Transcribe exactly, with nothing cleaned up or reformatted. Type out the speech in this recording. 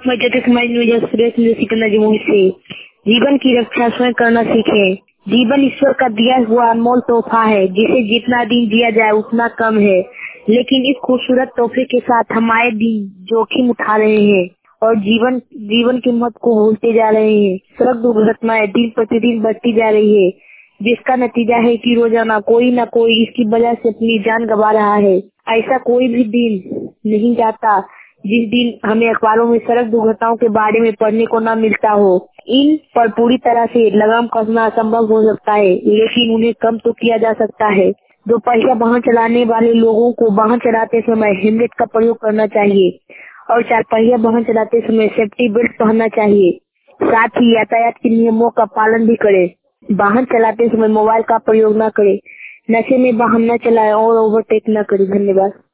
मैं ज्योति कुमारी न्यूज सुरेश सिकंदर जमुई से। जीवन की रक्षा स्वयं करना सीखें। जीवन ईश्वर का दिया हुआ अनमोल तोहफा है, जिसे जितना दिन जिया जाए उतना कम है। लेकिन इस खूबसूरत तोहफे के साथ हम आए दिन जोखिम उठा रहे हैं और जीवन जीवन की महत्व को भूलते जा रहे हैं। सड़क दुर्घटनाएं दिन प्रतिदिन बढ़ती जा रही है, जिसका नतीजा है कि रोजाना कोई न कोई इसकी वजह से अपनी जान गंवा रहा है। ऐसा कोई भी दिन नहीं जाता जिस दिन हमें अखबारों में सड़क दुर्घटनाओं के बारे में पढ़ने को न मिलता हो। इन पर पूरी तरह से लगाम कसना असंभव हो सकता है, लेकिन उन्हें कम तो किया जा सकता है। दो पहिया वाहन चलाने वाले लोगों को वाहन चलाते समय हेलमेट का प्रयोग करना चाहिए और चार पहिया वाहन चलाते समय सेफ्टी बेल्ट पहनना चाहिए। साथ ही यातायात के नियमों का पालन भी करें। वाहन चलाते समय मोबाइल का प्रयोग न करें। नशे में वाहन न चलाएं और ओवरटेक न करें। धन्यवाद।